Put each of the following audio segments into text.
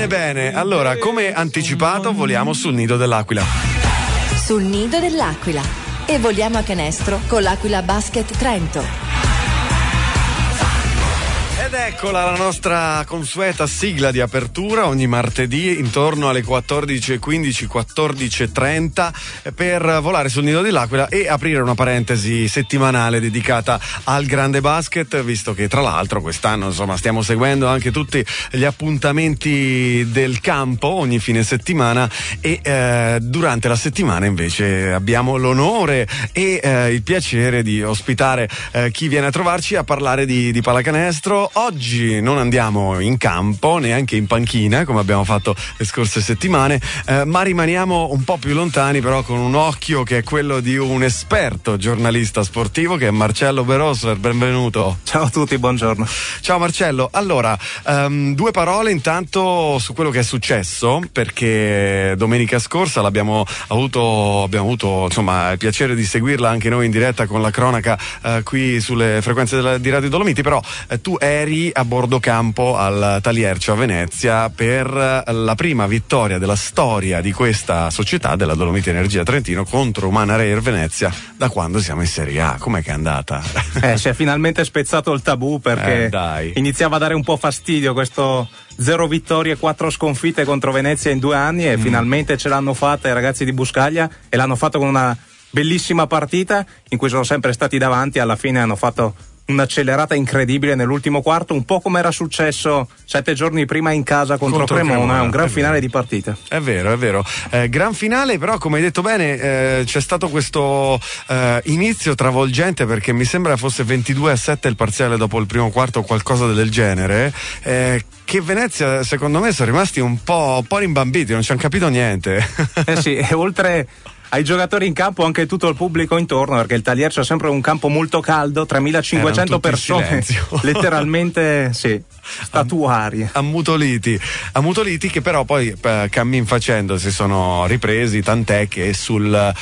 Bene, allora, come anticipato, voliamo sul nido dell'Aquila. Sul nido dell'Aquila. E voliamo a canestro con l'Aquila Basket Trento. Ed eccola la nostra consueta sigla di apertura ogni martedì intorno alle 14.15, 14.30 per volare sul nido dell'Aquila e aprire una parentesi settimanale dedicata al grande basket, visto che tra l'altro quest'anno insomma stiamo seguendo anche tutti gli appuntamenti del campo ogni fine settimana e durante la settimana invece abbiamo l'onore e il piacere di ospitare chi viene a trovarci a parlare di pallacanestro. Oggi non andiamo in campo, neanche in panchina, come abbiamo fatto le scorse settimane, ma rimaniamo un po' più lontani, però con un occhio che è quello di un esperto giornalista sportivo, che è Marcello Berosser. Benvenuto. Ciao a tutti, buongiorno. Ciao Marcello. Allora, due parole intanto su quello che è successo, perché domenica scorsa abbiamo avuto insomma il piacere di seguirla anche noi in diretta con la cronaca qui sulle frequenze di Radio Dolomiti, però tu eri a bordo campo al Taliercio a Venezia per la prima vittoria della storia di questa società, della Dolomiti Energia Trentino, contro Umana Rail Venezia da quando siamo in Serie A. Com'è che è andata? Si è finalmente spezzato il tabù, perché iniziava a dare un po' fastidio questo 0 vittorie e 4 sconfitte contro Venezia in 2 anni e finalmente ce l'hanno fatta i ragazzi di Buscaglia e l'hanno fatto con una bellissima partita in cui sono sempre stati davanti. Alla fine hanno fatto un'accelerata incredibile nell'ultimo quarto, un po' come era successo 7 giorni prima in casa contro Cremona. Un gran finale di partita. È vero. Gran finale, però come hai detto bene c'è stato questo inizio travolgente, perché mi sembra fosse 22-7 il parziale dopo il primo quarto o qualcosa del genere, che Venezia secondo me sono rimasti un po' rimbambiti, non ci hanno capito niente. Sì, e oltre ai giocatori in campo anche tutto il pubblico intorno, perché il Taliercio è sempre un campo molto caldo, 3.500 persone letteralmente statuarie, ammutoliti che però poi cammin facendo si sono ripresi, tant'è che su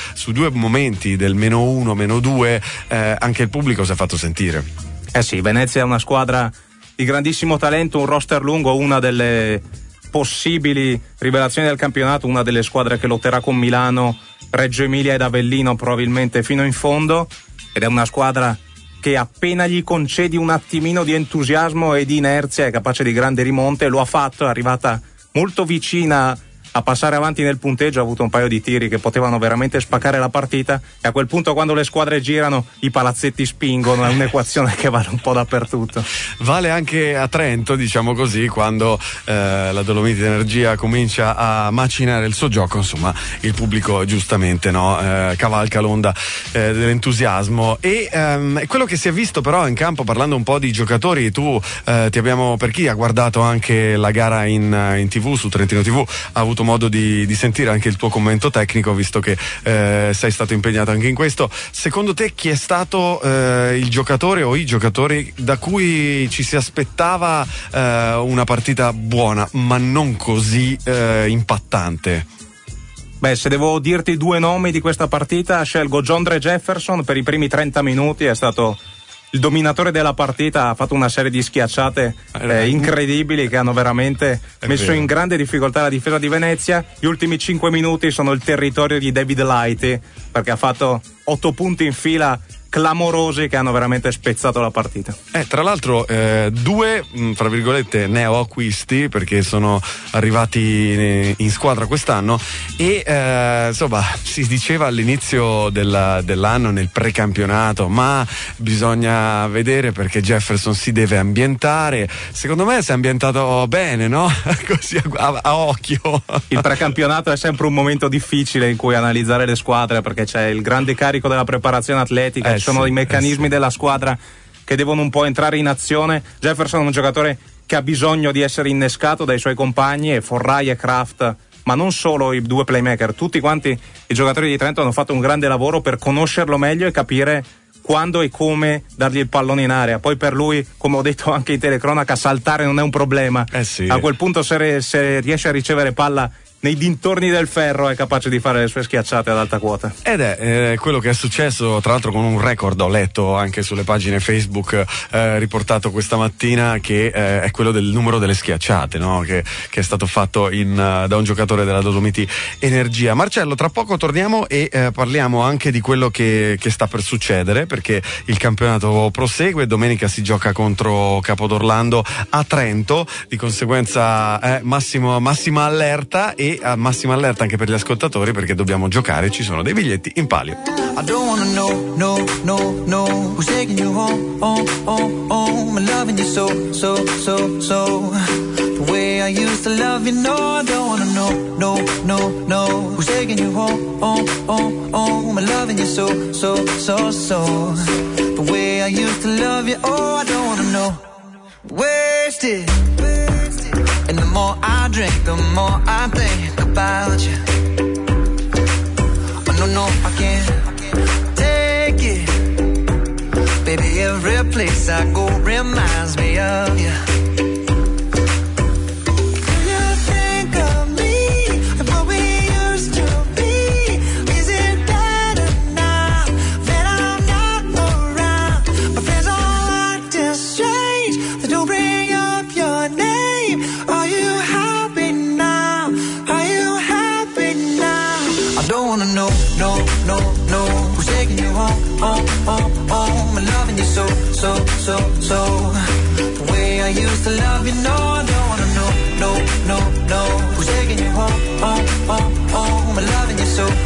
2 momenti del -1, -2 anche il pubblico si è fatto sentire. Sì, Venezia è una squadra di grandissimo talento, un roster lungo, una delle possibili rivelazioni del campionato, una delle squadre che lotterà con Milano, Reggio Emilia ed Avellino probabilmente fino in fondo, ed è una squadra che appena gli concedi un attimino di entusiasmo e di inerzia è capace di grandi rimonte. Lo ha fatto, è arrivata molto vicina a passare avanti nel punteggio, ha avuto un paio di tiri che potevano veramente spaccare la partita e a quel punto, quando le squadre girano, i palazzetti spingono. È un'equazione che vale un po' dappertutto. Vale anche a Trento, diciamo così, quando la Dolomiti Energia comincia a macinare il suo gioco, insomma il pubblico giustamente cavalca l'onda dell'entusiasmo e quello che si è visto però in campo, parlando un po' di giocatori, tu per chi ha guardato anche la gara in TV su Trentino TV, ha avuto modo di sentire anche il tuo commento tecnico, visto che sei stato impegnato anche in questo. Secondo te chi è stato il giocatore o i giocatori da cui ci si aspettava una partita buona ma non così impattante? Se devo dirti 2 nomi di questa partita, scelgo Jondre Jefferson. Per i primi 30 minuti è stato il dominatore della partita, ha fatto una serie di schiacciate incredibili che hanno veramente messo in grande difficoltà la difesa di Venezia. Gli ultimi 5 minuti sono il territorio di David Lighty, perché ha fatto 8 punti in fila clamorosi che hanno veramente spezzato la partita. Tra l'altro 2 fra virgolette neoacquisti, perché sono arrivati in squadra quest'anno e insomma si diceva all'inizio dell'anno, nel precampionato, ma bisogna vedere perché Jefferson si deve ambientare. Secondo me si è ambientato bene, no? Così a occhio. Il precampionato è sempre un momento difficile in cui analizzare le squadre, perché c'è il grande carico della preparazione atletica, ci sono i meccanismi della squadra che devono un po' entrare in azione. Jefferson è un giocatore che ha bisogno di essere innescato dai suoi compagni, e Forrai e Kraft, ma non solo i 2 playmaker, tutti quanti i giocatori di Trento hanno fatto un grande lavoro per conoscerlo meglio e capire quando e come dargli il pallone in area. Poi per lui, come ho detto anche in telecronaca, saltare non è un problema. A quel punto se riesce a ricevere palla nei dintorni del ferro è capace di fare le sue schiacciate ad alta quota. Ed è quello che è successo, tra l'altro, con un record, ho letto anche sulle pagine Facebook riportato questa mattina, che è quello del numero delle schiacciate, no? che è stato fatto da un giocatore della Dolomiti Energia. Marcello, tra poco torniamo e parliamo anche di quello che sta per succedere, perché il campionato prosegue. Domenica si gioca contro Capodorlando a Trento, di conseguenza massima allerta, e massima allerta anche per gli ascoltatori, perché dobbiamo giocare, ci sono dei biglietti in palio. I don't wanna know who's taking you home, I'm loving you so the way I used to love you. No, I don't wanna know who's taking you home, I'm loving you so the way I used to love you. Oh, I don't wanna know. Wasted. And the more I drink, the more I think about you. Oh, no, I can't take it. Baby, every place I go reminds me of you. I'm loving you so the way I used to love you. No, I don't wanna know who's taking you home, I'm loving you so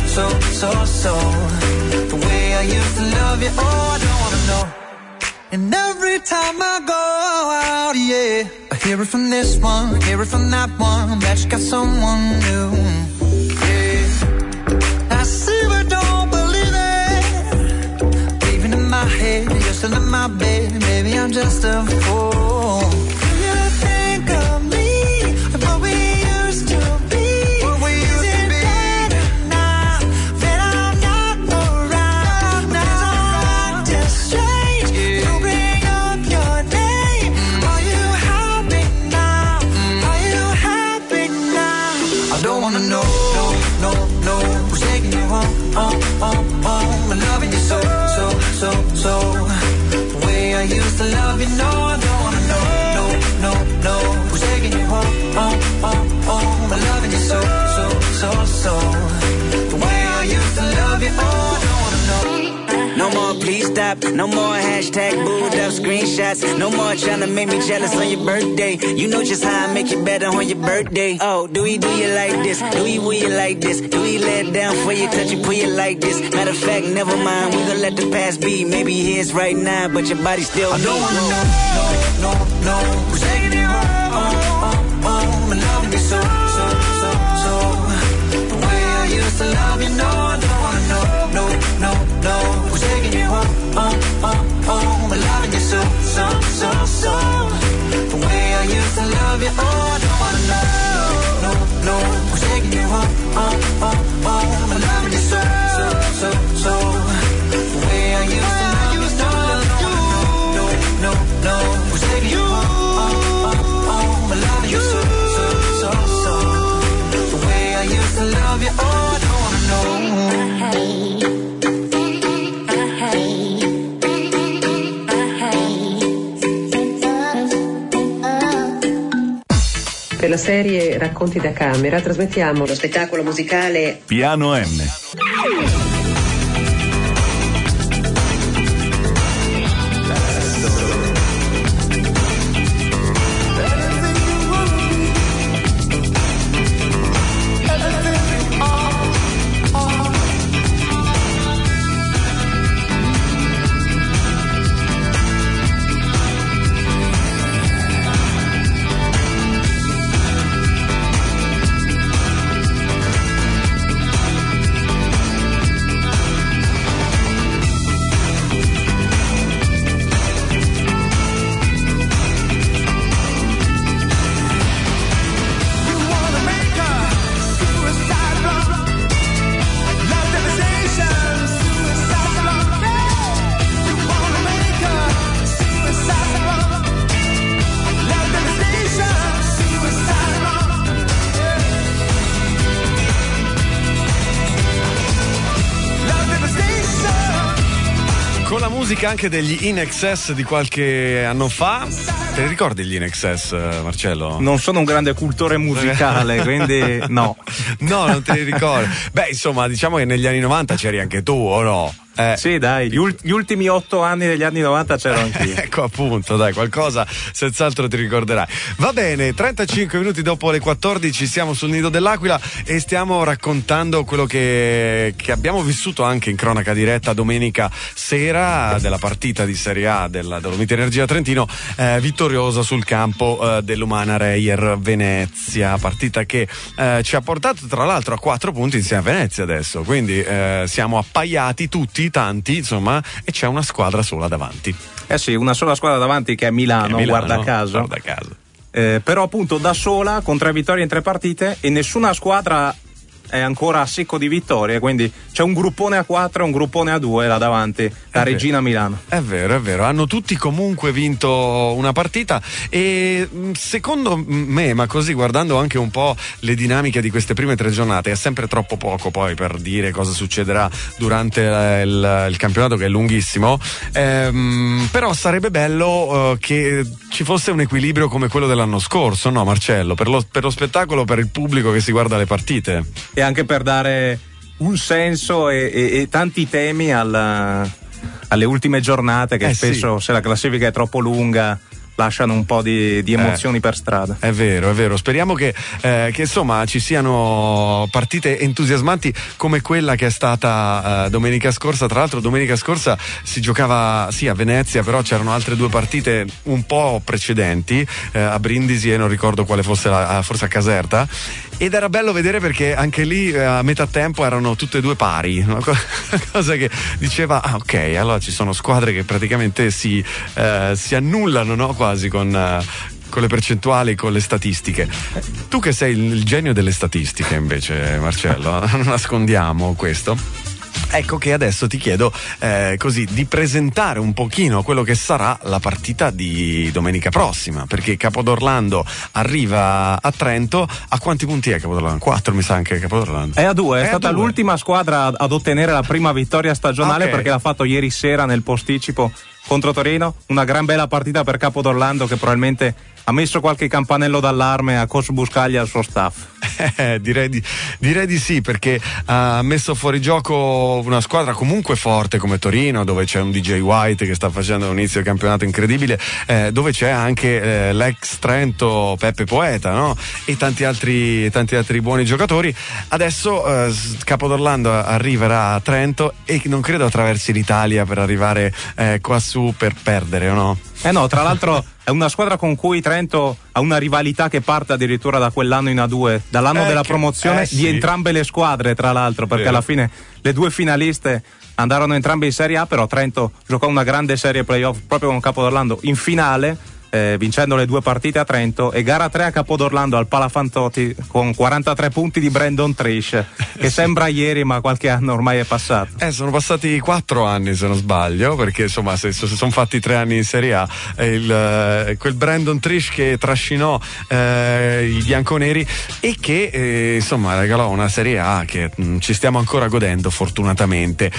the way I used to love you. Oh, I don't wanna know. And every time I go out, yeah, I hear it from this one, hear it from that one, that you got someone new. Yeah, I see but don't believe it. Even in my head, you're still in my bed. Maybe I'm just a fool. Do you think of me, what we used to be? What we used to be. Better now that I'm not around? Now it's just strange to bring up your name. Are you happy now? Are you happy now? I don't wanna know who's taking you home, I'm loving you so the way I used to love you. No, I don't wanna know who's taking you home, I'm loving you so the way I used to love you. Oh, I don't wanna know. No more please stop, no more hashtag booed up screenshots. No more trying to make me jealous on your birthday. You know just how I make you better on your birthday. Oh, do you like this? Do you will you like this? Do you let down for you, touch you, pull you like this? Matter of fact, never mind, we gon' let the past be. Maybe here's right now, but your body still I don't wanna know who's taking you home, I'm loving you so the way I used to love you. No, I don't wanna know who's taking you home, I'm loving you so the way I used to love you. Oh, I don't wanna know who's taking you home, I'm loving you so the way I used to love you. No, who's taking you home, I'm loving you so the way I used to love you. Oh, I don't wanna know. Per la serie Racconti da camera trasmettiamo lo spettacolo musicale Piano M. musica anche degli In Excess di qualche anno fa. Te li ricordi gli In Excess, Marcello? Non sono un grande cultore musicale, quindi no. No, non te li ricordi. Beh, insomma, diciamo che negli anni 90 c'eri anche tu, o no? Sì, dai, gli ultimi 8 anni degli anni 90 c'ero anch'io. Ecco, appunto, dai, qualcosa senz'altro ti ricorderai. Va bene, 35 minuti dopo le 14 siamo sul Nido dell'Aquila e stiamo raccontando quello che abbiamo vissuto anche in cronaca diretta domenica sera della partita di Serie A della Dolomiti Energia Trentino, vittoriosa sul campo dell'Umana Reyer Venezia, partita che ci ha portato tra l'altro a 4 punti insieme a Venezia adesso, quindi siamo appaiati tutti, tanti, insomma, e c'è una squadra sola davanti. Sì, una sola squadra davanti che è Milano, guarda caso. Però appunto da sola, con 3 vittorie in 3 partite, e nessuna squadra è ancora a secco di vittorie, quindi c'è un gruppone a 4 e un gruppone a 2 là davanti, la Regina Milano. È vero, hanno tutti comunque vinto una partita e secondo me, ma così guardando anche un po' le dinamiche di queste prime 3 giornate, è sempre troppo poco poi per dire cosa succederà durante il campionato, che è lunghissimo, però sarebbe bello che ci fosse un equilibrio come quello dell'anno scorso, no Marcello? Per lo spettacolo, per il pubblico che si guarda le partite. E anche per dare un senso e tanti temi alle ultime giornate che spesso, se la classifica è troppo lunga, lasciano un po' di emozioni per strada. È vero. Speriamo che insomma ci siano partite entusiasmanti come quella che è stata domenica scorsa. Tra l'altro domenica scorsa si giocava sì a Venezia, però c'erano altre 2 partite un po' precedenti, a Brindisi e non ricordo quale fosse forse a Caserta, ed era bello vedere perché anche lì a metà tempo erano tutte e 2 pari, una cosa che diceva ok, allora ci sono squadre che praticamente si annullano, no? Quasi con le percentuali, con le statistiche. Tu che sei il genio delle statistiche invece, Marcello, non nascondiamo questo. Ecco che adesso ti chiedo così di presentare un pochino quello che sarà la partita di domenica prossima, perché Capodorlando arriva a Trento. A quanti punti è Capodorlando? 4 mi sa anche Capodorlando. È a 2, è stata l'ultima squadra ad ottenere la prima vittoria stagionale, perché l'ha fatto ieri sera nel posticipo contro Torino. Una gran bella partita per Capodorlando, che probabilmente ha messo qualche campanello d'allarme a coach Buscaglia e al suo staff. Direi di sì, perché ha messo fuori gioco una squadra comunque forte come Torino, dove c'è un DJ White che sta facendo un inizio di campionato incredibile, dove c'è anche l'ex Trento Peppe Poeta, no? E tanti altri buoni giocatori. Adesso Capodorlando arriverà a Trento e non credo attraversi l'Italia per arrivare qua su per perdere, o no? No, tra l'altro è una squadra con cui Trento ha una rivalità che parte addirittura da quell'anno in A2, dall'anno della promozione di entrambe le squadre, tra l'altro, perché alla fine le 2 finaliste andarono entrambe in Serie A, però Trento giocò una grande serie playoff proprio con Capodorlando in finale, vincendo le 2 partite a Trento, e gara 3 a Capodorlando al Palafantoti con 43 punti di Brandon Trish, che sembra ieri ma qualche anno ormai è passato. Sono passati 4 anni se non sbaglio, perché insomma se sono fatti 3 anni in Serie A, quel Brandon Trish che trascinò i bianconeri e che insomma regalò una Serie A che ci stiamo ancora godendo fortunatamente.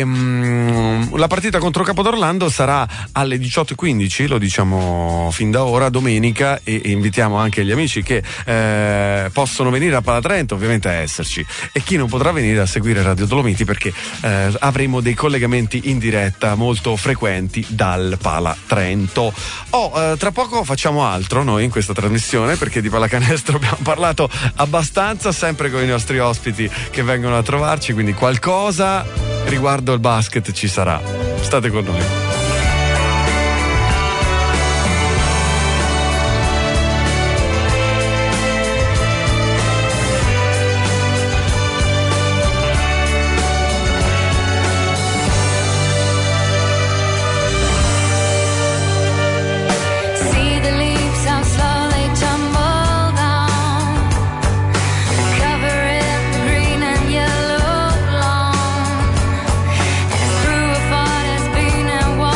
La partita contro Capodorlando sarà alle 18:15, lo diciamo fin da ora, domenica, e invitiamo anche gli amici che possono venire a Palatrento ovviamente a esserci, e chi non potrà venire a seguire Radio Dolomiti, perché avremo dei collegamenti in diretta molto frequenti dal Palatrento. Tra poco facciamo altro noi in questa trasmissione, perché di pallacanestro abbiamo parlato abbastanza, sempre con i nostri ospiti che vengono a trovarci, quindi qualcosa riguardo il basket ci sarà. State con noi. Through a forest, being and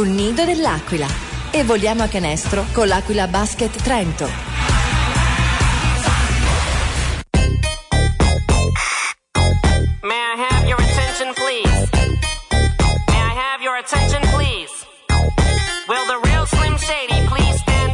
sul nido dell'Aquila e voliamo a canestro con l'Aquila Basket Trento. May I have your attention, please? May I have your attention, please? Will the real Slim Shady please stand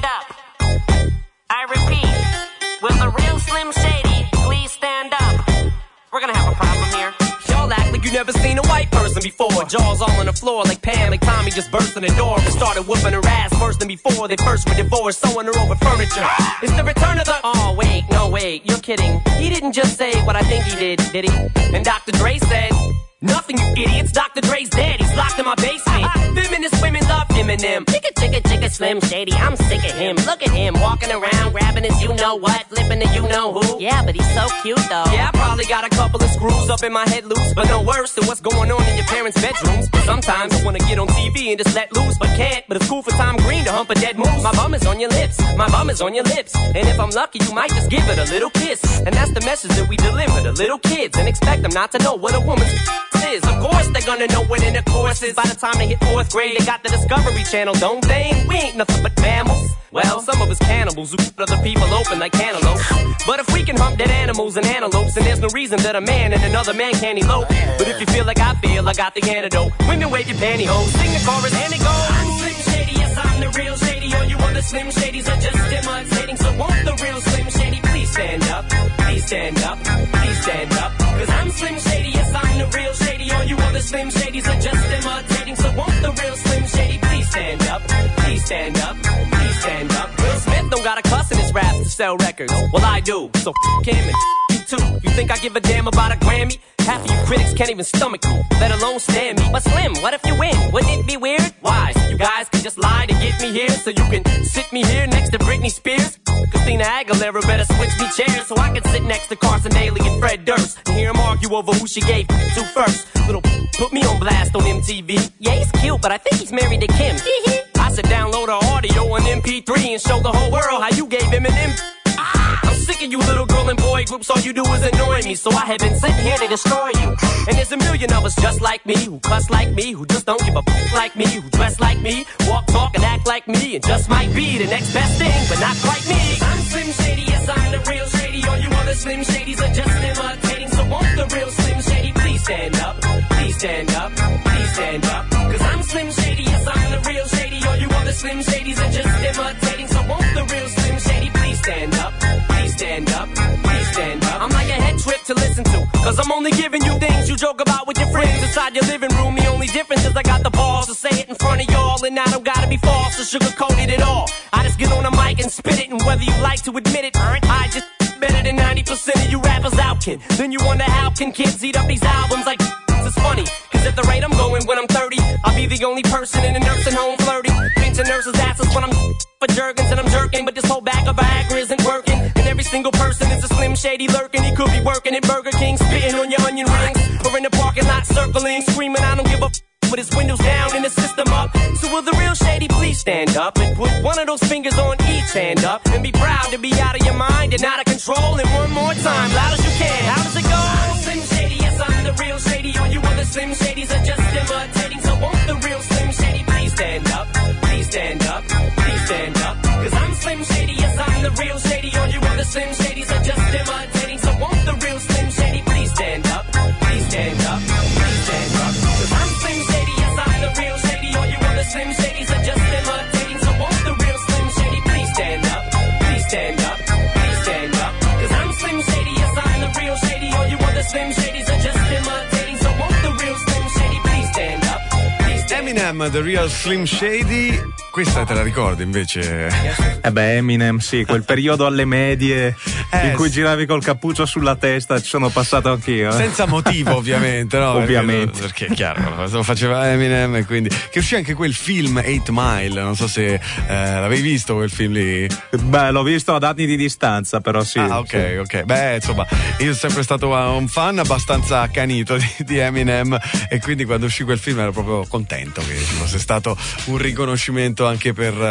up? I repeat, will the real Slim Shady please stand up? We're gonna have a problem here. Y'all act like you never seen a white person before. Jaws all on the floor like Pam, like Tommy just burst in the door and started whooping her ass worse than before they first were divorced, sewing her over furniture. It's the return of the... Oh, wait, no, wait, you're kidding. He didn't just say what I think he did he? And Dr. Dre said... Nothing, you idiots. Dr. Dre's dead. He's locked in my basement. Feminist women love Eminem. Chicka, chicka, chicka, Slim Shady. I'm sick of him. Look at him walking around, grabbing his you-know-what, flipping the you-know-who. Yeah, but he's so cute, though. Yeah, I probably got a couple of screws up in my head loose, but no worse than what's going on in your parents' bedrooms. Sometimes I wanna get on TV and just let loose, but can't. But it's cool for Tom Green to hump a dead moose. My bum is on your lips. My bum is on your lips. And if I'm lucky, you might just give it a little kiss. And that's the message that we deliver to little kids and expect them not to know what a woman's is. Of course they're gonna know what intercourse is. By the time they hit 4th grade, they got the Discovery Channel, don't they? We ain't nothing but mammals. Well, some of us cannibals who cut other people open like cantaloupes. But if we can hump dead animals and antelopes, then there's no reason that a man and another man can't elope. But if you feel like I feel, I got the antidote. Women wave your pantyhose, sing the chorus, and it goes. I'm Slim Shady, yes, I'm the real Shady. All you other Slim Shadys are just imitating. So won't the real Slim Shady please stand up? Please stand up, please stand up. Cause I'm Slim Shady, yes, I'm the real Shady. All you other Slim Shadys are just imitating. So won't the real Slim Shady please stand up? Please stand up, please stand up. Will Smith don't got a cuss in his raps to sell records. Well, I do, so f*** him and you too. You think I give a damn about a Grammy? Half of you critics can't even stomach me, let alone stand me. But Slim, what if you win? Wouldn't it be weird? Why? So you guys can just lie to get me here, so you can sit me here next to Britney Spears? Christina Aguilera better switch me chairs so I can sit next to Carson Daly and Fred Durst and hear them argue over who she gave to first. Little put me on blast on MTV. Yeah, he's cute, but I think he's married to Kim. I said download our audio on MP3 and show the whole world how you gave him an M. I'm sick of you little girl and boy groups, all you do is annoy me. So I have been sitting here to destroy you. And there's a million of us just like me, who cuss like me, who just don't give a f*** like me, who dress like me, walk, talk, and act like me, and just might be the next best thing, but not quite me. I'm Slim Shady, yes, I'm the real Shady. All you other Slim Shadys are just imitating. So won't the real Slim Shady please stand up? Please stand up, please stand up. Cause I'm Slim Shady, yes, I'm the real Shady. All you other Slim Shadys are just imitating. So won't the real Slim Shady please stand up? Please stand up, please stand up. I'm like a head trip to listen to, cause I'm only giving you things you joke about with your friends inside your living room. The only difference is I got the balls to say it in front of y'all, and I don't gotta be false or sugarcoated at all. I just get on a mic and spit it, and whether you like to admit it, I just better than 90% of you rappers out, kid. Then you wonder how can kids eat up these albums like it's funny, cause at the rate I'm going when I'm 30, I'll be the only person in a nursing home flirting, pinching nurses' asses when I'm for Jergens and I'm jerking, but this whole bag of Viagra isn't working, and every single person is a Slim Shady lurking. He could be working at Burger King, spitting on your onion rings, or in the parking lot circling, screaming I don't give a f*** with his windows down and his system up. So will the real Shady please stand up and put one of those fingers on each hand up and be proud to be out of your mind and out of control. And one more time, loud as you can, how does it go? I'm Slim Shady, yes, I'm the real Shady. All you other Slim Shadys are just imitating. So won't the real Slim Shady please stand up? Please stand up, please stand up. Cause I'm Slim Shady, yes, I'm the real Shady. All you other Slim Shadys are just imitating. So won't the real Slim Shady please stand up? Please stand up, please stand up. Cause I'm Slim Shady, yes, I'm the real Shady. All you other Slim Shadys are just imitating. So won't the real Slim Shady please stand up? Please stand up, please stand up. Cause I'm Slim Shady, yes, I'm the real Shady. All you other Slim Shadys are just imitating. So won't the real Slim Shady please stand up? Please stand up. Eminem, The Real Slim Shady. Questa te la ricordi invece? Eminem, sì, quel periodo alle medie in cui giravi col cappuccio sulla testa, ci sono passato anch'io. Senza motivo, ovviamente, no? Ovviamente. Perché è chiaro, lo faceva Eminem, e quindi. Che uscì anche quel film 8 Mile, non so se l'avevi visto quel film lì. Beh, l'ho visto ad anni di distanza, però sì. Ah, ok, sì. ok. Beh, insomma, io sono sempre stato un fan abbastanza accanito di Eminem, e quindi quando uscì quel film ero proprio contento che ci fosse stato un riconoscimento anche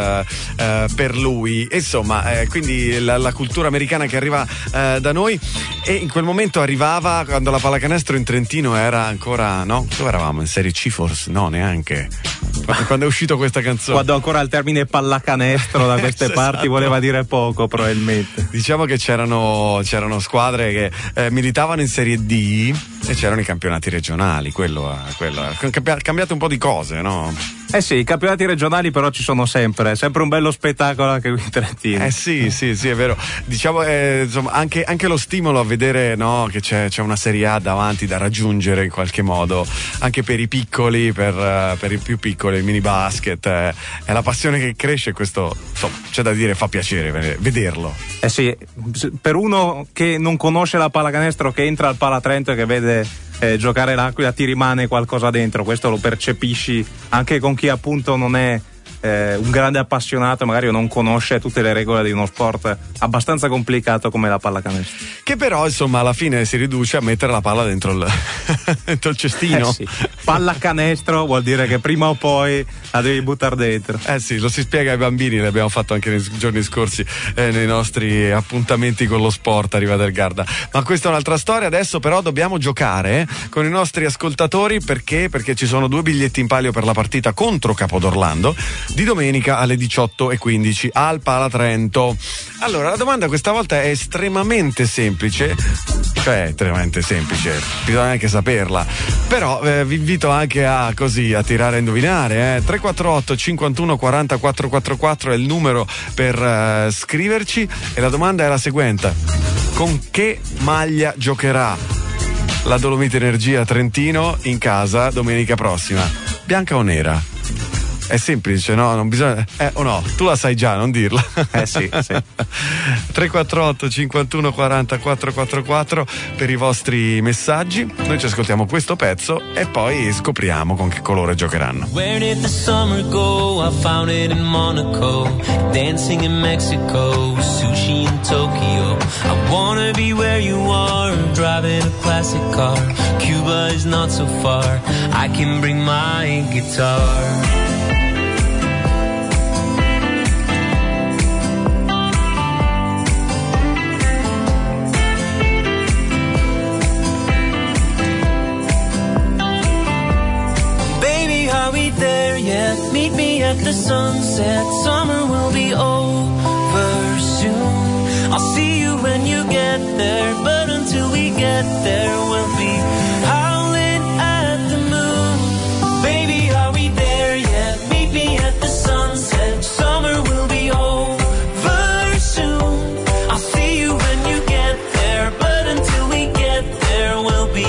per lui. Insomma, quindi la cultura americana che arriva da noi, e in quel momento arrivava quando la pallacanestro in Trentino era ancora, no? Dove eravamo? In Serie C forse? No, neanche. quando è uscito questa canzone. Quando ancora il termine pallacanestro da queste parti esatto. voleva dire poco, probabilmente. Diciamo che c'erano squadre che militavano in Serie D e c'erano i campionati regionali, quello è cambiato un po' di cose, no? Eh sì, i campionati regionali però ci sono sempre un bello spettacolo anche qui in Trentino. Sì, è vero. Diciamo insomma anche lo stimolo a vedere, no, che c'è una Serie A davanti da raggiungere in qualche modo, anche per i piccoli, per i più piccoli, il mini basket, è la passione che cresce, questo insomma c'è da dire, fa piacere vederlo. Eh sì, per uno che non conosce la pallacanestro, che entra al Palatrento e che vede giocare l'Aquila, ti rimane qualcosa dentro, questo lo percepisci anche con chi appunto non è un grande appassionato, magari non conosce tutte le regole di uno sport abbastanza complicato come la pallacanestro, che però insomma alla fine si riduce a mettere la palla dentro il cestino. Sì. Pallacanestro vuol dire che prima o poi la devi buttare dentro. Sì, lo si spiega ai bambini, l'abbiamo fatto anche nei giorni scorsi nei nostri appuntamenti con lo sport a Riva del Garda, ma questa è un'altra storia. Adesso però dobbiamo giocare con i nostri ascoltatori, perché ci sono 2 biglietti in palio per la partita contro Capodorlando di domenica alle 18:15 al Palatrento. Allora, la domanda questa volta è estremamente semplice, bisogna anche saperla, però vi invito anche a tirare a indovinare. 348 51 40 444 è il numero per scriverci, e la domanda è la seguente: con che maglia giocherà la Dolomite Energia Trentino in casa domenica prossima? Bianca o nera? È semplice, no? Non bisogna. O no? Tu la sai già, non dirla. Sì. 348 51 40 444 per i vostri messaggi. Noi ci ascoltiamo questo pezzo e poi scopriamo con che colore giocheranno. Where did the summer go? I found it in Monaco, dancing in Mexico, sushi in Tokyo. I wanna be where you are, driving a classic car. Cuba is not so far, I can bring my guitar. Meet me at the sunset, summer will be over soon. I'll see you when you get there, but until we get there, we'll be howling at the moon. Baby, are we there yet? Meet me at the sunset, summer will be over soon. I'll see you when you get there, but until we get there, we'll be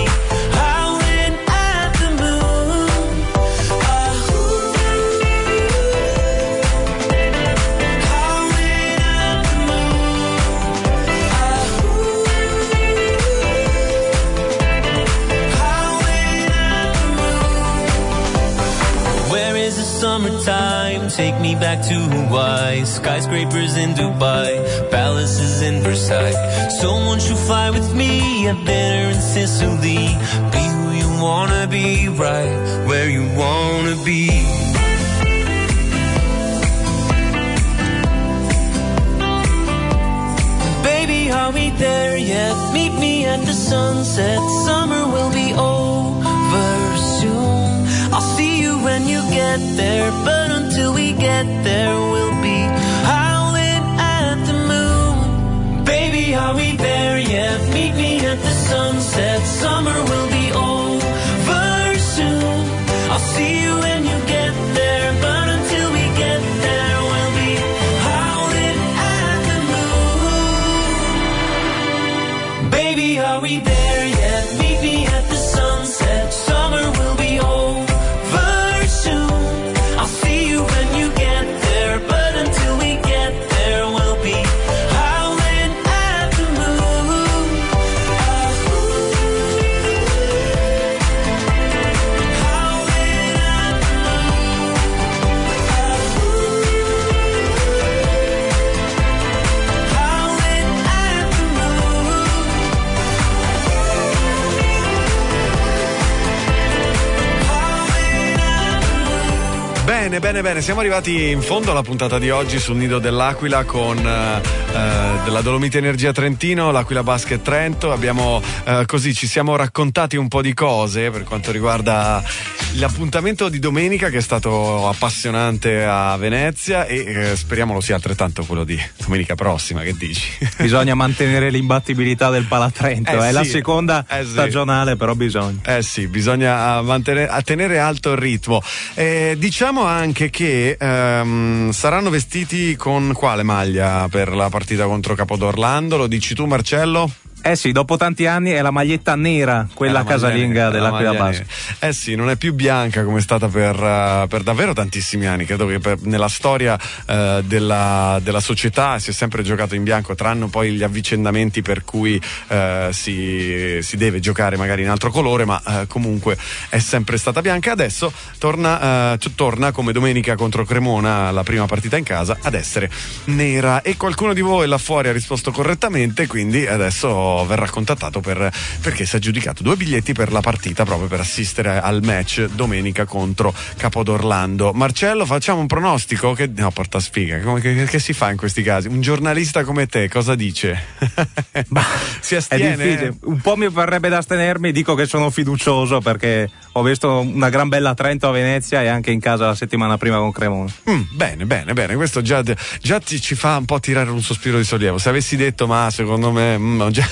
summertime, take me back to Hawaii, skyscrapers in Dubai, palaces in Versailles. So won't you fly with me, at dinner in Sicily, be who you wanna be, right where you wanna be. Baby, are we there yet? Meet me at the sunset, summer will be over soon. I'll see you when you get there, but until we get there, we'll be howling at the moon. Baby, are we there yet? Meet me at the sunset, summer will be over soon. I'll see you when you get there, but until we get there, we'll be howling at the moon. Baby, are we there yet? Meet me at the sunset, summer will be over. I'll see you when you get there, but until we get there, we'll be howling at the moon. Howling at the moon. Howling at the moon. Bene, siamo arrivati in fondo alla puntata di oggi sul Nido dell'Aquila con della Dolomiti Energia Trentino, l'Aquila Basket Trento. Abbiamo così ci siamo raccontati un po' di cose per quanto riguarda l'appuntamento di domenica, che è stato appassionante a Venezia, e speriamo lo sia altrettanto quello di domenica prossima. Che dici? Bisogna mantenere l'imbattibilità del Palatrento, è sì, la seconda stagionale, però bisogna. Bisogna tenere alto il ritmo. Diciamo anche che saranno vestiti con quale maglia per la partita contro Capodorlando? Lo dici tu, Marcello? Sì, dopo tanti anni è la maglietta nera, quella casalinga dell'Aquila Basket. Sì, non è più bianca come è stata per davvero tantissimi anni. Credo che nella storia della società si è sempre giocato in bianco, tranne poi gli avvicendamenti per cui si deve giocare magari in altro colore, ma comunque è sempre stata bianca. Adesso torna come domenica contro Cremona, la prima partita in casa, ad essere nera, e qualcuno di voi là fuori ha risposto correttamente, quindi adesso verrà contattato perché si è aggiudicato 2 biglietti per la partita, proprio per assistere al match domenica contro Capodorlando. Marcello, facciamo un pronostico? Porta sfiga, che si fa in questi casi? Un giornalista come te cosa dice? Si astiene? È difficile, un po' mi parrebbe da astenermi. Dico che sono fiducioso perché ho visto una gran bella Trento a Venezia e anche in casa la settimana prima con Cremona. Bene, questo già ci fa un po' tirare un sospiro di sollievo. Se avessi detto ma secondo me già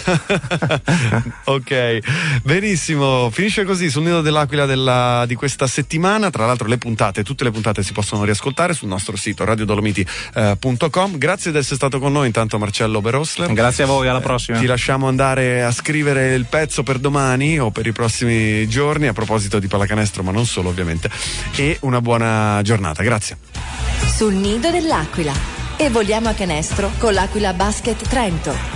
ok, benissimo, finisce così sul Nido dell'Aquila di questa settimana. Tra l'altro tutte le puntate si possono riascoltare sul nostro sito radiodolomiti.com. Grazie di essere stato con noi intanto, Marcello Berosler. Grazie a voi, alla prossima. Ti lasciamo andare a scrivere il pezzo per domani o per i prossimi giorni, a proposito di pallacanestro, ma non solo ovviamente, e una buona giornata. Grazie. Sul Nido dell'Aquila, e vogliamo a canestro con l'Aquila Basket Trento.